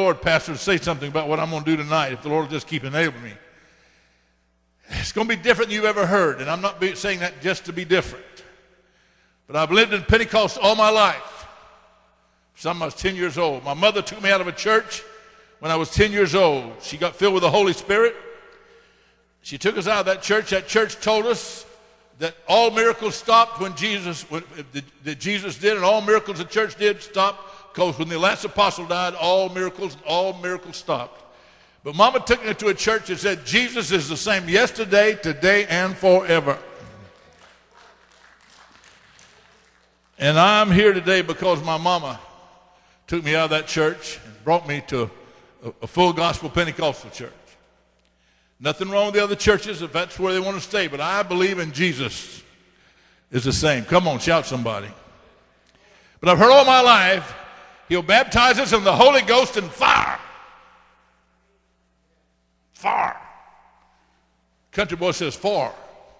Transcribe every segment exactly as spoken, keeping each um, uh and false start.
Lord, Pastor, to say something about what I'm going to do tonight if the Lord will just keep enabling me. It's going to be different than you've ever heard, and I'm not be, saying that just to be different. But I've lived in Pentecost all my life. Some I was ten years old. My mother took me out of a church when I was ten years old. She got filled with the Holy Spirit. She took us out of that church. That church told us that all miracles stopped when Jesus, when, that Jesus did, and all miracles the church did stopped, because when the last apostle died, all miracles, all miracles stopped. But Mama took me to a church that said Jesus is the same yesterday, today, and forever. And I'm here today because my mama took me out of that church and brought me to a, a full gospel Pentecostal church. Nothing wrong with the other churches if that's where they want to stay, but I believe in Jesus is the same. Come on, shout somebody. But I've heard all my life, he'll baptize us in the Holy Ghost and fire. Fire. Country boy says fire.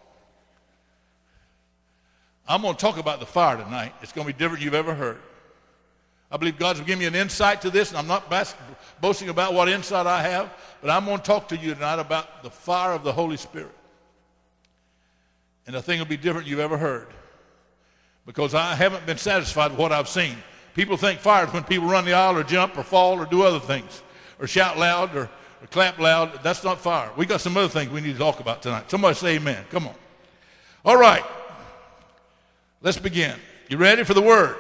I'm going to talk about the fire tonight. It's going to be different than you've ever heard. I believe God's going to give me an insight to this, and I'm not boasting about what insight I have, but I'm going to talk to you tonight about the fire of the Holy Spirit. And I think it'll be different than you've ever heard, because I haven't been satisfied with what I've seen. People think fire is when people run the aisle or jump or fall or do other things, or shout loud or, or clap loud. That's not fire. We got some other things we need to talk about tonight. Somebody say amen. Come on. All right. Let's begin. You ready for the word?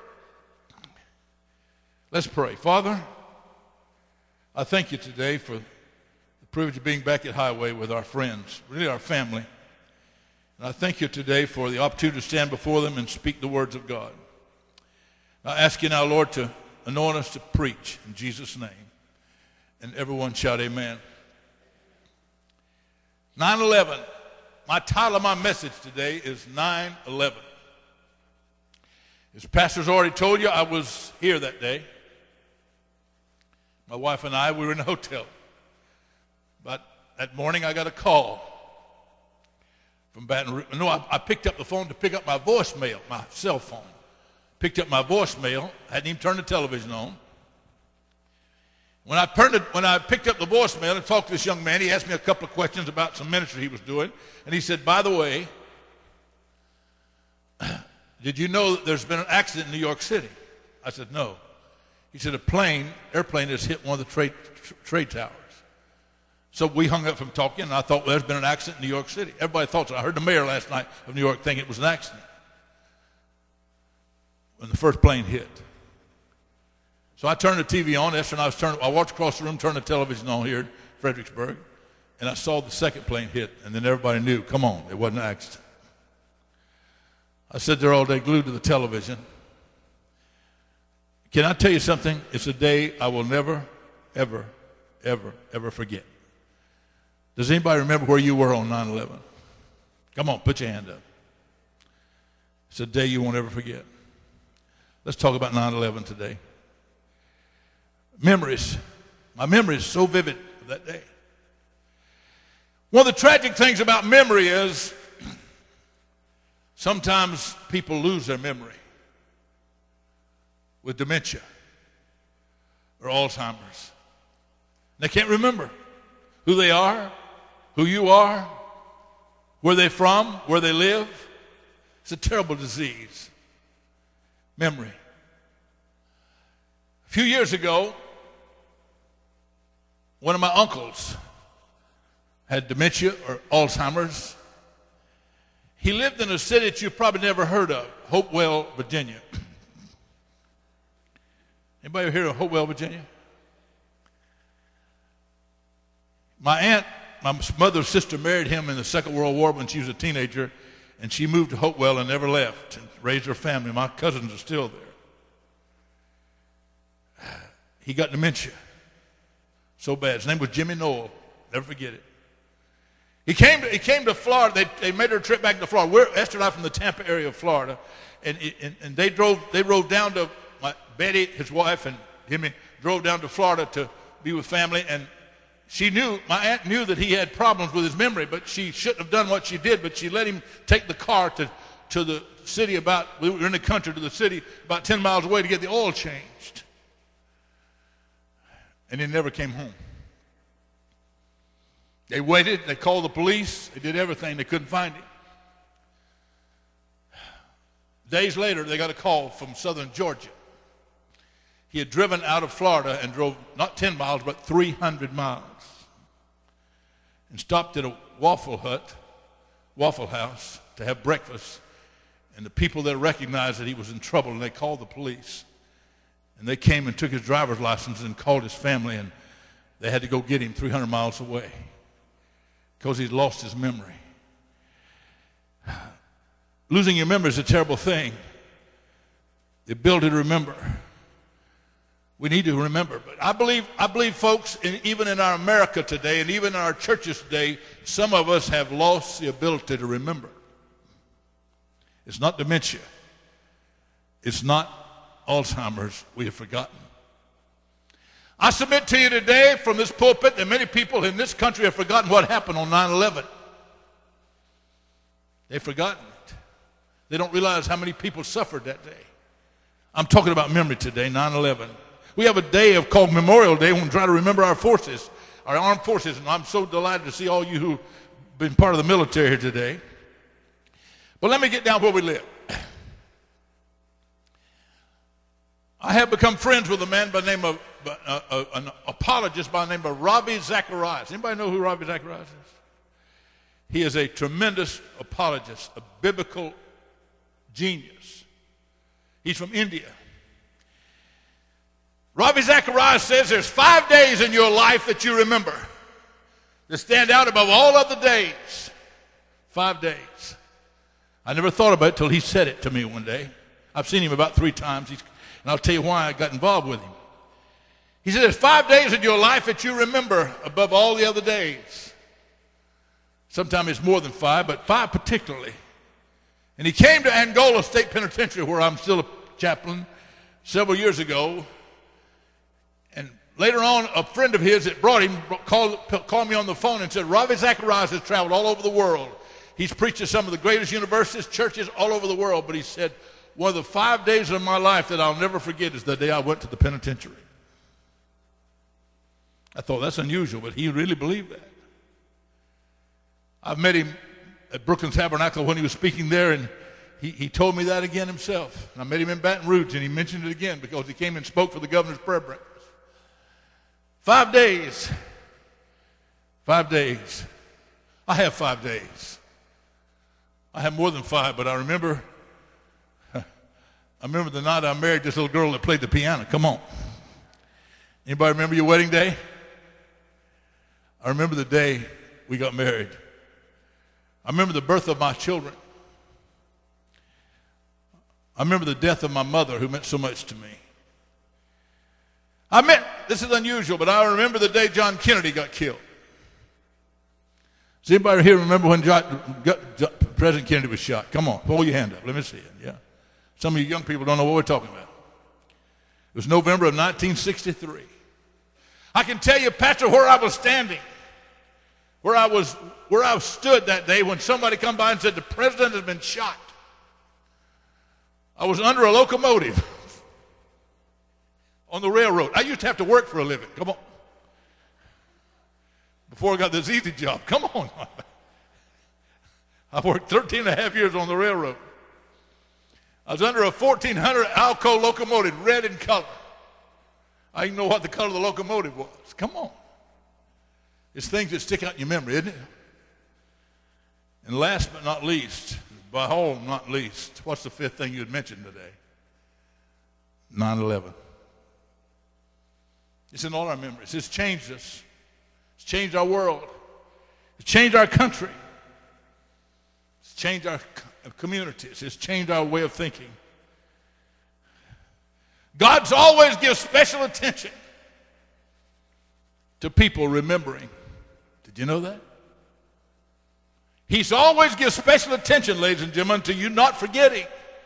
Let's pray. Father, I thank you today for the privilege of being back at Highway with our friends, really our family. And I thank you today for the opportunity to stand before them and speak the words of God. I ask you now, Lord, to anoint us to preach in Jesus' name. And everyone shout amen. nine eleven. My title of my message today is nine eleven. As Pastor's already told you, I was here that day. My wife and I, we were in a hotel. But that morning I got a call from Baton Rouge. No, I, I picked up the phone to pick up my voicemail, my cell phone. Picked up my voicemail, hadn't even turned the television on. When I, turned it, when I picked up the voicemail and talked to this young man, he asked me a couple of questions about some ministry he was doing. And he said, by the way, did you know that there's been an accident in New York City? I said, no. He said, a plane, airplane has hit one of the trade, trade towers. So we hung up from talking, and I thought, well, there's been an accident in New York City. Everybody thought so. I heard the mayor last night of New York think it was an accident when the first plane hit. So I turned the T V on. Esther and I was turning, I walked across the room, turned the television on here in Fredericksburg, and I saw the second plane hit, and then everybody knew, come on, it wasn't an accident. I sat there all day glued to the television. Can I tell you something? It's a day I will never, ever, ever, ever forget. Does anybody remember where you were on nine eleven? Come on, put your hand up. It's a day you won't ever forget. Let's talk about nine eleven today. Memories. My memory is so vivid of that day. One of the tragic things about memory is sometimes people lose their memory with dementia or Alzheimer's. They can't remember who they are, who you are, where they're from, where they live. It's a terrible disease. Memory. A few years ago, one of my uncles had dementia or Alzheimer's. He lived in a city that you've probably never heard of, Hopewell, Virginia. Anybody hear of Hopewell, Virginia? My aunt, my mother's sister, married him in the Second World War when she was a teenager, and she moved to Hopewell and never left and raised her family. My cousins are still there. He got dementia so bad. His name was Jimmy Noel. Never forget it. He came to, he came to Florida. They, they made their trip back to Florida. We're Esther and I from the Tampa area of Florida, and, and, and they drove they drove down to my, Betty, his wife, and him and drove down to Florida to be with family. And she knew, my aunt knew that he had problems with his memory, but she shouldn't have done what she did. But she let him take the car to, to the city about, we were in the country, to the city about ten miles away to get the oil changed. and he never came home. They waited, they called the police, they did everything, they couldn't find him. Days later, they got a call from southern Georgia. He had driven out of Florida and drove not ten miles, but three hundred miles. And stopped at a Waffle Hut, Waffle House, to have breakfast. And the people there recognized that he was in trouble, and they called the police. And they came and took his driver's license and called his family, and they had to go get him three hundred miles away because he'd lost his memory. Losing your memory is a terrible thing. The ability to remember. We need to remember. But I believe, I believe, folks, in, even in our America today and even in our churches today, some of us have lost the ability to remember. It's not dementia. It's not Alzheimer's. We have forgotten. I submit to you today from this pulpit that many people in this country have forgotten what happened on nine eleven. They've forgotten it. They don't realize how many people suffered that day. I'm talking about memory today, nine eleven. We have a day of called Memorial Day when we try to remember our forces, our armed forces, and I'm so delighted to see all you who've been part of the military here today. But let me get down where we live. I have become friends with a man by the name of, uh, uh, an apologist by the name of Ravi Zacharias. Anybody know who Ravi Zacharias is? He is a tremendous apologist, a biblical genius. He's from India. Ravi Zacharias says there's five days in your life that you remember that stand out above all other days. Five days. I never thought about it till he said it to me one day. I've seen him about three times, He's, and I'll tell you why I got involved with him. He said there's five days in your life that you remember above all the other days. Sometimes it's more than five, but five particularly. And he came to Angola State Penitentiary, where I'm still a chaplain, several years ago. And later on, a friend of his that brought him called, called me on the phone and said, Ravi Zacharias has traveled all over the world. He's preached at some of the greatest universities, churches all over the world. But he said, one of the five days of my life that I'll never forget is the day I went to the penitentiary. I thought, that's unusual, but he really believed that. I've met him at Brooklyn Tabernacle when he was speaking there, and he, he told me that again himself. And I met him in Baton Rouge, and he mentioned it again because he came and spoke for the governor's prayer breakfast. Five days. Five days. I have five days. I have more than five, but I remember I remember the night I married this little girl that played the piano. Come on. Anybody remember your wedding day? I remember the day we got married. I remember the birth of my children. I remember the death of my mother, who meant so much to me. I meant, this is unusual, but I remember the day John Kennedy got killed. Does anybody here remember when John, John, President Kennedy was shot? Come on, pull your hand up. Let me see it. Yeah. Some of you young people don't know what we're talking about. It was November of nineteen sixty-three. I can tell you, Pastor, where I was standing, where I was, where I stood that day when somebody come by and said the president has been shot. I was under a locomotive on the railroad. I used to have to work for a living. Come on. Before I got this easy job. Come on. I worked thirteen and a half years on the railroad. I was under a fourteen hundred Alco locomotive, red in color. I didn't know what the color of the locomotive was. Come on. It's things that stick out in your memory, isn't it? And last but not least, by all not least, what's the fifth thing you had mentioned today? nine eleven. It's in all our memories. It's changed us. It's changed our world. It's changed our country. It's changed our communities. It's changed our way of thinking. God's always gives special attention to people remembering. Did you know that? He's always gives special attention, ladies and gentlemen, to you not forgetting.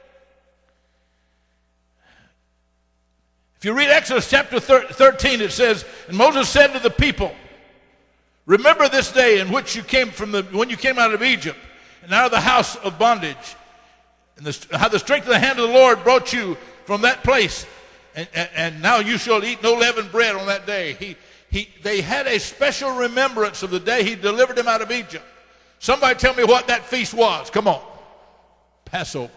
If you read Exodus chapter thirteen, it says, and Moses said to the people, remember this day in which you came from the, when you came out of Egypt and out of the house of bondage, and the, how the strength of the hand of the Lord brought you from that place. And, and, and now you shall eat no leavened bread on that day. day. He, he, they had a special remembrance of the day he delivered them out of Egypt. Somebody tell me what that feast was. Come on. Passover.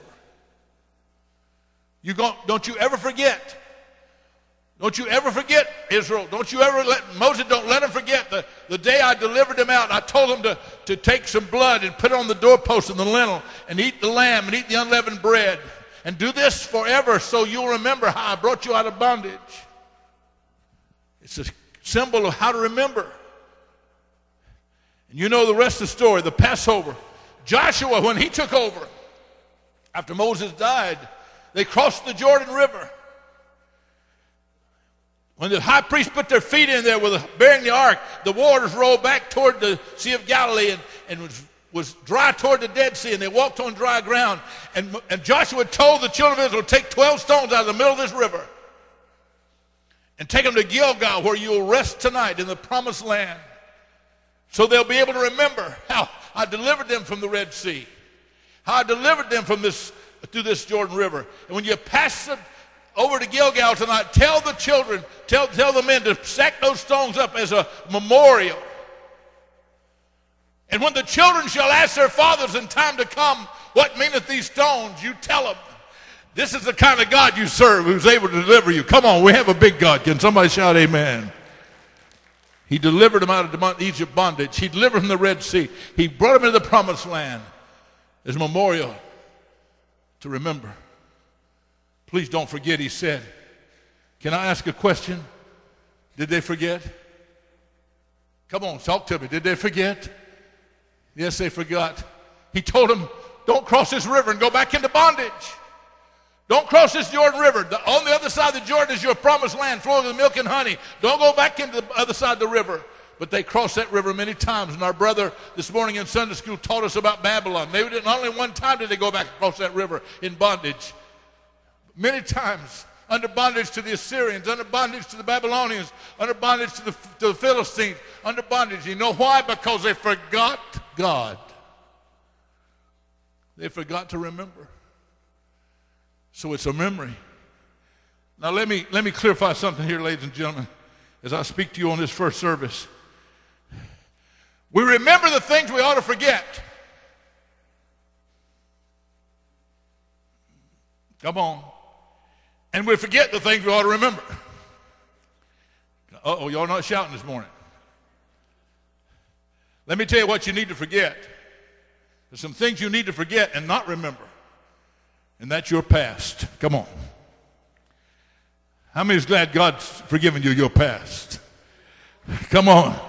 You go, don't you ever forget. Don't you ever forget, Israel. Don't you ever let, Moses, don't let them forget the, the day I delivered them out. I told them to, to take some blood and put it on the doorpost and the lintel and eat the lamb and eat the unleavened bread. And do this forever so you'll remember how I brought you out of bondage. It's a symbol of how to remember. And you know the rest of the story, the Passover. Joshua, when he took over, after Moses died, they crossed the Jordan River. When the high priest put their feet in there with bearing the ark, the waters rolled back toward the Sea of Galilee and, and was, was dry toward the Dead Sea, and they walked on dry ground. And, and Joshua told the children of Israel, take twelve stones out of the middle of this river and take them to Gilgal, where you will rest tonight in the promised land. So they'll be able to remember how I delivered them from the Red Sea, how I delivered them from this through this Jordan River. And when you pass them over to Gilgal tonight, tell the children, tell, tell the men to stack those stones up as a memorial. And when the children shall ask their fathers in time to come, what meaneth these stones? You tell them, this is the kind of God you serve who's able to deliver you. Come on, we have a big God. Can somebody shout amen? He delivered them out of Egypt bondage. He delivered them from the Red Sea. He brought them into the promised land as a memorial to remember. Please don't forget, he said. Can I ask a question? Did they forget? Come on, talk to me. Did they forget? Yes, they forgot. He told them, don't cross this river and go back into bondage. Don't cross this Jordan River. The, on the other side of the Jordan is your promised land, flowing with milk and honey. Don't go back into the other side of the river. But they crossed that river many times. And our brother this morning in Sunday school taught us about Babylon. They didn't, not only one time did they go back across that river in bondage. Many times under bondage to the Assyrians, under bondage to the Babylonians, under bondage to the, to the Philistines, under bondage. You know why? Because they forgot God. They forgot to remember. So it's a memory. Now let me, let me clarify something here, ladies and gentlemen, as I speak to you on this first service. We remember the things we ought to forget. Come on. And we forget the things we ought to remember. Uh-oh, y'all not shouting this morning. Let me tell you what you need to forget. There's some things you need to forget and not remember. And that's your past. Come on. How many is glad God's forgiven you your past? Come on.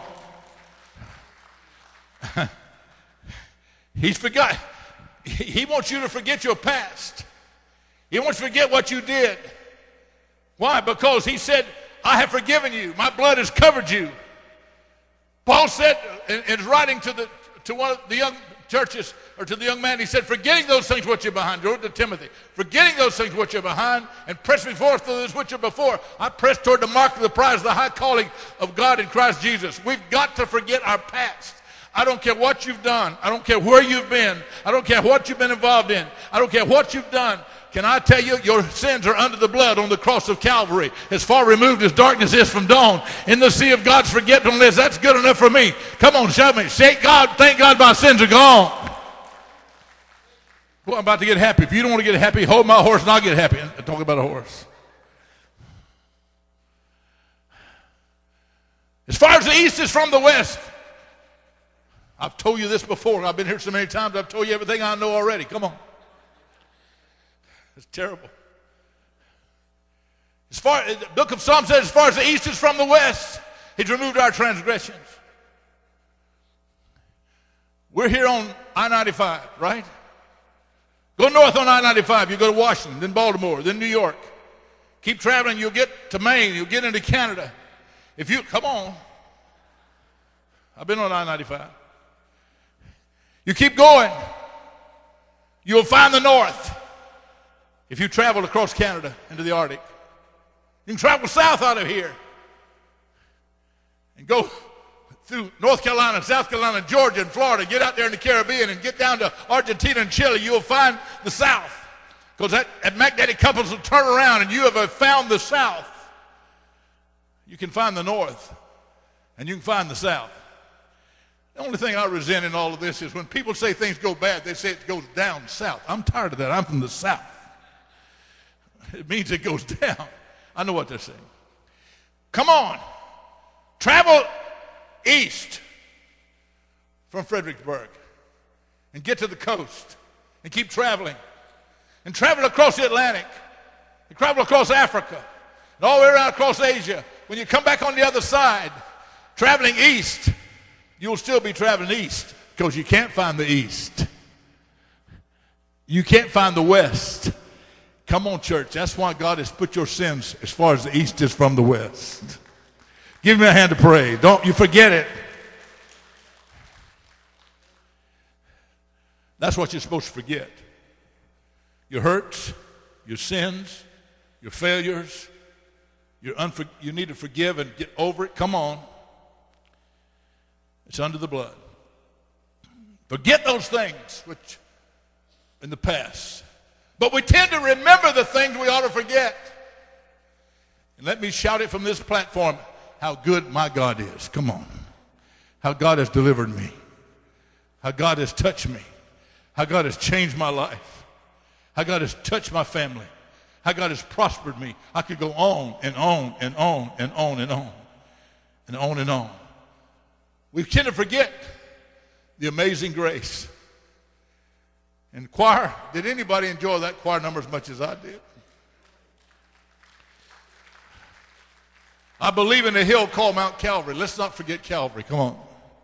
He's forgot. He wants you to forget your past. He wants to forget what you did. Why? Because he said, I have forgiven you. My blood has covered you. Paul said in his writing to the to one of the young churches, or to the young man, he said, forgetting those things which are behind, wrote to Timothy, forgetting those things which are behind, and pressing forth to those which are before, I press toward the mark of the prize of the high calling of God in Christ Jesus. We've got to forget our past. I don't care what you've done. I don't care where you've been. I don't care what you've been involved in. I don't care what you've done. Can I tell you, your sins are under the blood on the cross of Calvary, as far removed as darkness is from dawn. In the sea of God's forgetfulness, that's good enough for me. Come on, shout me. Say, God, thank God my sins are gone. Well, I'm about to get happy. If you don't want to get happy, hold my horse and I'll get happy. I'm talking about a horse. As far as the east is from the west, I've told you this before. I've been here so many times, I've told you everything I know already. Come on. It's terrible. As far the book of Psalms says, as far as the east is from the west, he's removed our transgressions. We're here on I ninety-five, right? Go north on I ninety-five. You go to Washington, then Baltimore, then New York. Keep traveling, you'll get to Maine, you'll get into Canada. If you, come on. I've been on I ninety-five. You keep going, you'll find the north. If you travel across Canada into the Arctic, you can travel south out of here and go through North Carolina, South Carolina, Georgia, and Florida, get out there in the Caribbean and get down to Argentina and Chile. You'll find the south, because that, that magnetic compass will turn around and you have found the south. You can find the north, and you can find the south. The only thing I resent in all of this is when people say things go bad, they say it goes down south. I'm tired of that. I'm from the south. It means it goes down. I know what they're saying. Come on. Travel east from Fredericksburg and get to the coast and keep traveling. And travel across the Atlantic and travel across Africa and all the way around across Asia. When you come back on the other side, traveling east, you'll still be traveling east because you can't find the east. You can't find the west. Come on, church. That's why God has put your sins as far as the east is from the west. Give me a hand to pray. Don't you forget it. That's what you're supposed to forget. Your hurts, your sins, your failures. Your unfor- you need to forgive and get over it. Come on. It's under the blood. Forget those things which in the past. But we tend to remember the things we ought to forget. And let me shout it from this platform, how good my God is. Come on. How God has delivered me. How God has touched me. How God has changed my life. How God has touched my family. How God has prospered me. I could go on and on and on and on and on and on and on. We tend to forget the amazing grace. And choir, did anybody enjoy that choir number as much as I did? I believe in a hill called Mount Calvary. Let's not forget Calvary. Come on.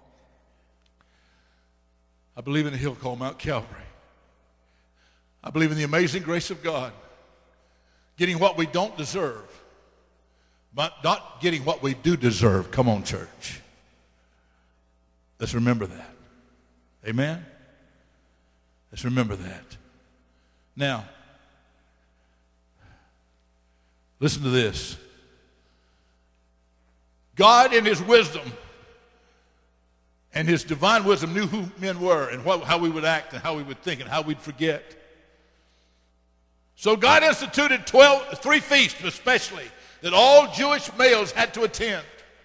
I believe in a hill called Mount Calvary. I believe in the amazing grace of God. Getting what we don't deserve, but not getting what we do deserve. Come on, church. Let's remember that. Amen? Let's remember that. Now, listen to this. God in his wisdom and his divine wisdom knew who men were and what, how we would act and how we would think and how we'd forget. So God instituted twelve, three feasts especially that all Jewish males had to attend.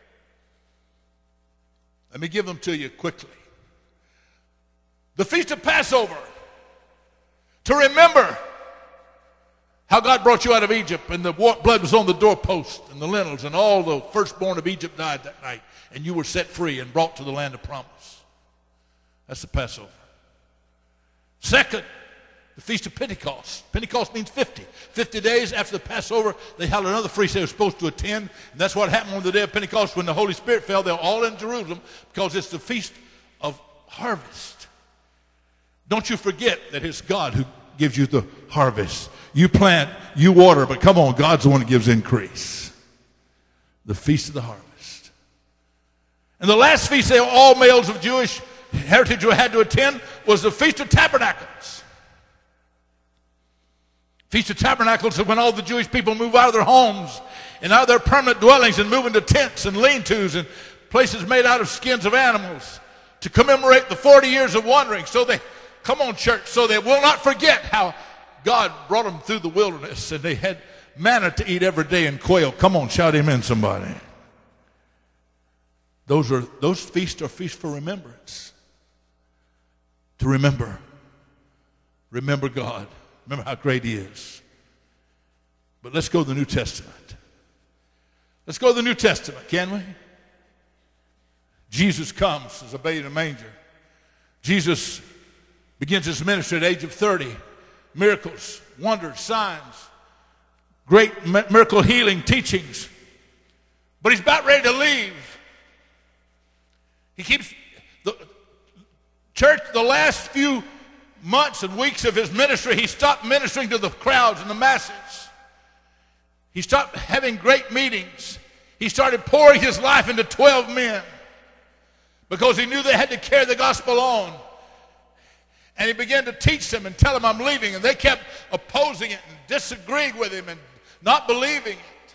Let me give them to you quickly. The Feast of Passover, to remember how God brought you out of Egypt and the blood was on the doorpost and the lintels and all the firstborn of Egypt died that night and you were set free and brought to the land of promise. That's the Passover. Second, the Feast of Pentecost. Pentecost means fifty. fifty days after the Passover, they held another feast they were supposed to attend. And that's what happened on the day of Pentecost when the Holy Spirit fell. They were all in Jerusalem because it's the Feast of Harvest. Don't you forget that it's God who gives you the harvest. You plant, you water, but come on, God's the one that gives increase. The Feast of the Harvest. And the last feast that all males of Jewish heritage had to attend was the Feast of Tabernacles. Feast of Tabernacles is when all the Jewish people move out of their homes and out of their permanent dwellings and move into tents and lean-tos and places made out of skins of animals to commemorate the forty years of wandering. So they, come on church, so they will not forget how God brought them through the wilderness and they had manna to eat every day and quail. Come on, shout amen somebody. Those are those feasts are feasts for remembrance. To remember. Remember God. Remember how great he is. But let's go to the New Testament. Let's go to the New Testament, can we? Jesus comes as a babe in a manger. Jesus begins his ministry at the age of thirty. Miracles, wonders, signs, great miracle healing teachings. But he's about ready to leave. He keeps, the church, the last few months and weeks of his ministry, he stopped ministering to the crowds and the masses. He stopped having great meetings. He started pouring his life into twelve men because he knew they had to carry the gospel on. And he began to teach them and tell them, I'm leaving. And they kept opposing it and disagreeing with him and not believing it.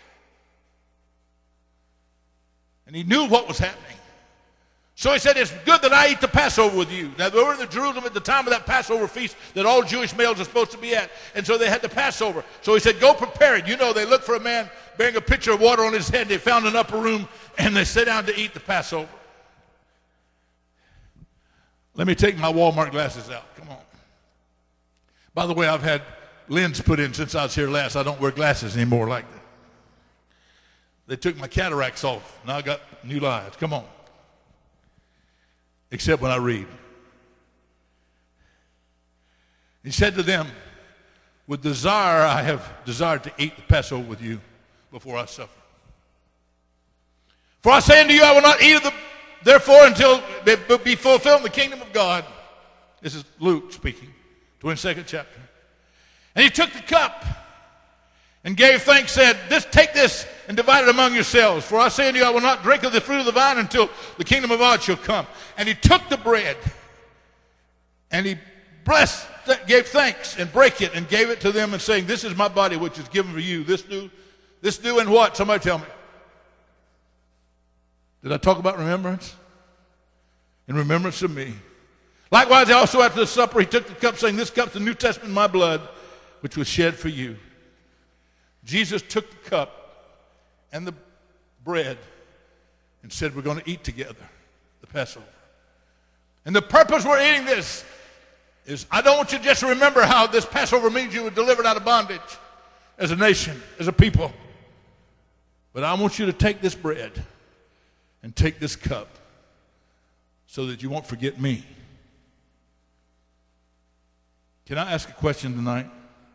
And he knew what was happening. So he said, it's good that I eat the Passover with you. Now, they were in Jerusalem at the time of that Passover feast that all Jewish males are supposed to be at. And so they had the Passover. So he said, go prepare it. You know, they looked for a man bearing a pitcher of water on his head. They found an upper room, and they sat down to eat the Passover. Let me take my Walmart glasses out. Come on. By the way, I've had lens put in since I was here last. I don't wear glasses anymore like that. They took my cataracts off. Now I got new lives. Come on. Except when I read. He said to them, with desire I have desired to eat the Passover with you before I suffer. For I say unto you, I will not eat of the therefore until it be fulfilled in the kingdom of God. This is Luke speaking, twenty-second chapter. And he took the cup and gave thanks, said, this, take this and divide it among yourselves. For I say unto you, I will not drink of the fruit of the vine until the kingdom of God shall come. And he took the bread and he blessed, gave thanks and brake it and gave it to them and saying, this is my body which is given for you. This do, this do in what? Somebody tell me. Did I talk about remembrance? In remembrance of me. Likewise, also after the supper, he took the cup, saying, this cup is the New Testament in my blood, which was shed for you. Jesus took the cup and the bread and said, we're going to eat together the Passover. And the purpose we're eating this is, I don't want you just to remember how this Passover means you were delivered out of bondage as a nation, as a people. But I want you to take this bread and take this cup so that you won't forget me. Can I ask a question tonight?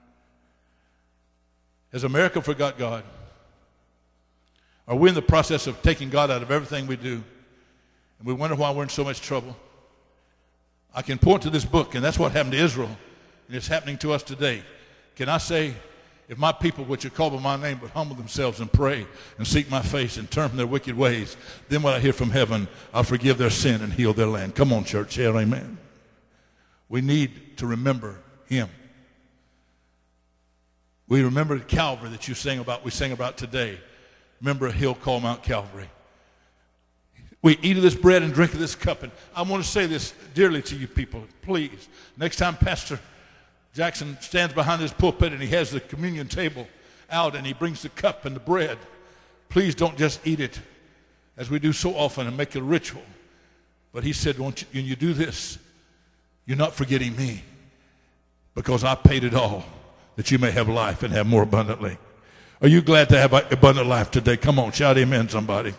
Has America forgot God? Are we in the process of taking God out of everything we do? And we wonder why we're in so much trouble? I can point to this book, and that's what happened to Israel, and it's happening to us today. Can I say, if my people which are called by my name would humble themselves and pray and seek my face and turn from their wicked ways, then when I hear from heaven, I'll forgive their sin and heal their land. Come on, church, say amen. We need to remember him. We remember Calvary that you sang about, we sang about today. Remember a hill called Mount Calvary. We eat of this bread and drink of this cup. And I want to say this dearly to you people. Please, next time Pastor Jackson stands behind his pulpit and he has the communion table out and he brings the cup and the bread, please don't just eat it as we do so often and make it a ritual. But he said, won't you, when you do this, you're not forgetting me, because I paid it all that you may have life and have more abundantly. Are you glad to have abundant life today? Come on, shout amen, somebody.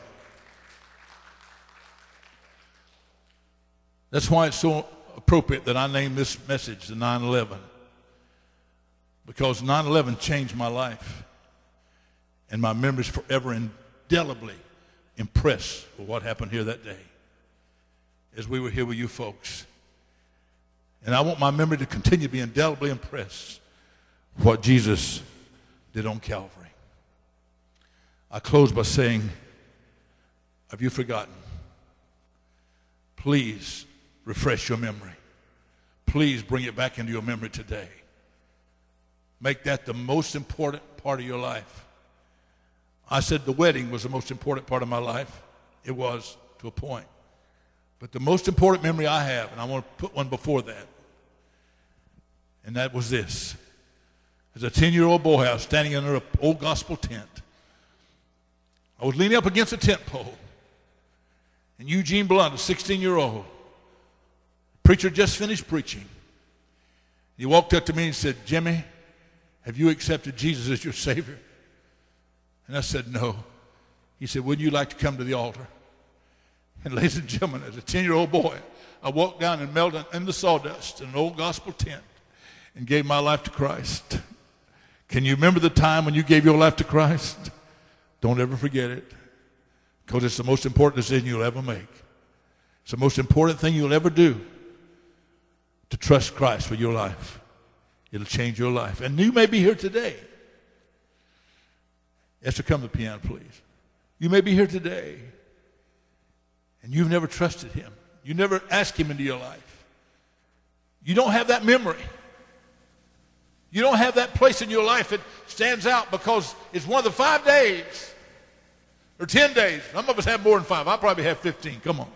That's why it's so appropriate that I name this message the nine eleven. Because nine eleven changed my life. And my memories forever indelibly impressed with what happened here that day as we were here with you folks. And I want my memory to continue to be indelibly impressed with what Jesus did on Calvary. I close by saying, have you forgotten? Please refresh your memory. Please bring it back into your memory today. Make that the most important part of your life. I said the wedding was the most important part of my life. It was, to a point. But the most important memory I have, and I want to put one before that, and that was this. As a ten-year-old boy, I was standing under an old gospel tent. I was leaning up against a tent pole. And Eugene Blunt, a sixteen-year-old, preacher just finished preaching. He walked up to me and said, Jimmy, have you accepted Jesus as your Savior? And I said, no. He said, wouldn't you like to come to the altar? And ladies and gentlemen, as a ten-year-old boy, I walked down and melted in the sawdust in an old gospel tent and gave my life to Christ. Can you remember the time when you gave your life to Christ? Don't ever forget it, because it's the most important decision you'll ever make. It's the most important thing you'll ever do, to trust Christ with your life. It'll change your life. And you may be here today. Esther, come to the piano, please. You may be here today, and you've never trusted him. You never asked him into your life. You don't have that memory. You don't have that place in your life that stands out because it's one of the five days or ten days. Some of us have more than five. I probably have fifteen. Come on.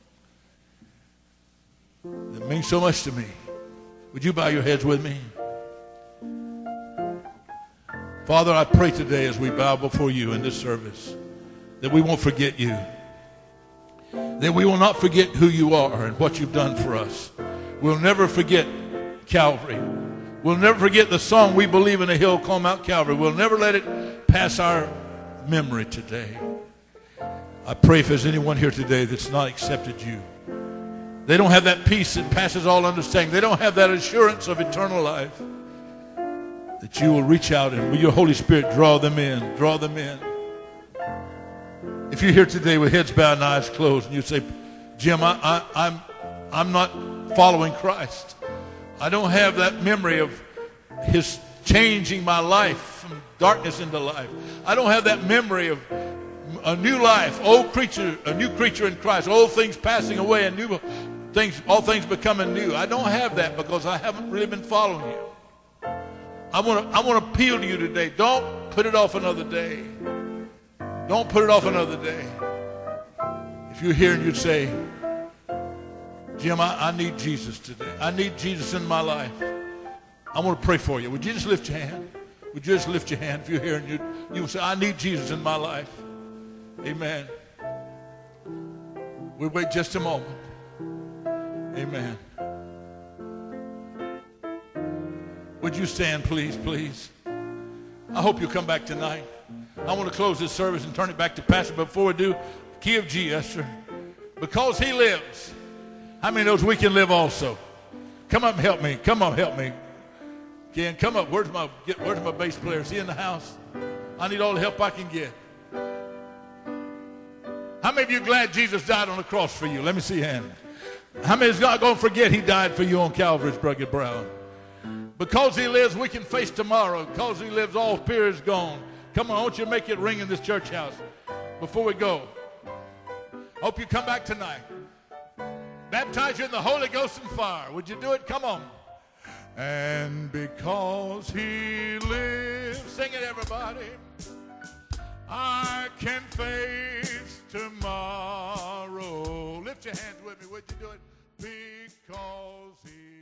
It means so much to me. Would you bow your heads with me? Father, I pray today as we bow before you in this service that we won't forget you. That we will not forget who you are and what you've done for us. We'll never forget Calvary. We'll never forget the song, We Believe in a Hill Called Mount Calvary. We'll never let it pass our memory today. I pray if there's anyone here today that's not accepted you, they don't have that peace that passes all understanding, they don't have that assurance of eternal life, that you will reach out and with your Holy Spirit draw them in, draw them in. If you're here today with heads bowed and eyes closed and you say, Jim, I, I, I'm, I'm not following Christ. I don't have that memory of his changing my life from darkness into life. I don't have that memory of a new life, old creature, a new creature in Christ, old things passing away and new things, all things becoming new. I don't have that because I haven't really been following you. I want to I want to appeal to you today. Don't put it off another day. Don't put it off another day. If you're here and you'd say, Jim, I, I need Jesus today. I need Jesus in my life. I want to pray for you. Would you just lift your hand? Would you just lift your hand if you're here and you you would say, I need Jesus in my life. Amen. We'll wait just a moment. Amen. Would you stand, please, please? I hope you'll come back tonight. I want to close this service and turn it back to Pastor. But before we do, key of G, Esther. Because he lives, how many knows we can live also? Come up and help me. Come up, help me. Ken, come up. Where's my, get, where's my bass player? Is he in the house? I need all the help I can get. How many of you are glad Jesus died on the cross for you? Let me see your hand. How many is not going to forget he died for you on Calvary's rugged brow? Because he lives, we can face tomorrow. Because he lives, all fear is gone. Come on, I want you to make it ring in this church house before we go. Hope you come back tonight. Baptize you in the Holy Ghost and fire. Would you do it? Come on. And because he lives, sing it, everybody, I can face tomorrow. Lift your hands with me. Would you do it? Because he